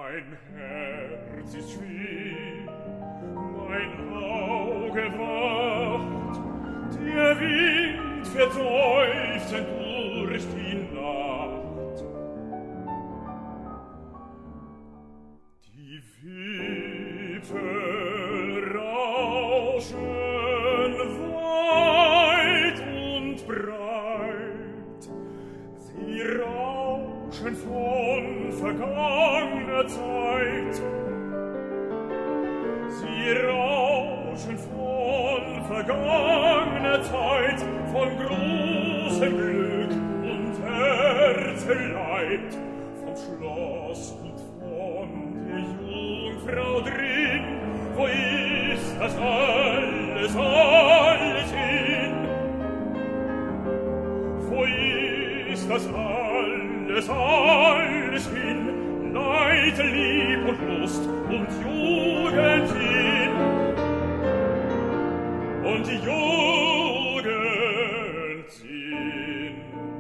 Mein Herz ist schwer, mein Auge wacht, der Wind fährt seufzend durch die Nacht. Die Wipfel rauschen weit und breit, sie rauschen von vergangener Zeit. Sie rauschen von vergangener Zeit, von großem Glück und Herzeleid, vom Schloss und von der Jungfrau drin. Wo ist das alles, alles hin? Wo ist das alles, alles hin? Leid, Lieb und Lust und Jugendsinn und Jugendsinn.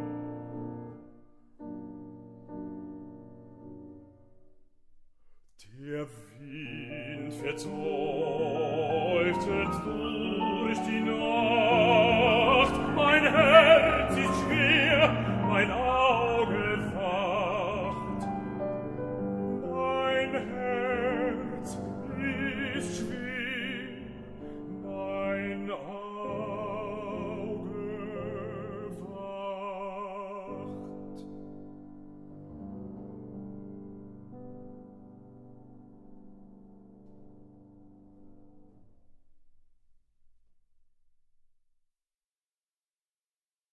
Der Wind fährt seufzend durch die Nacht,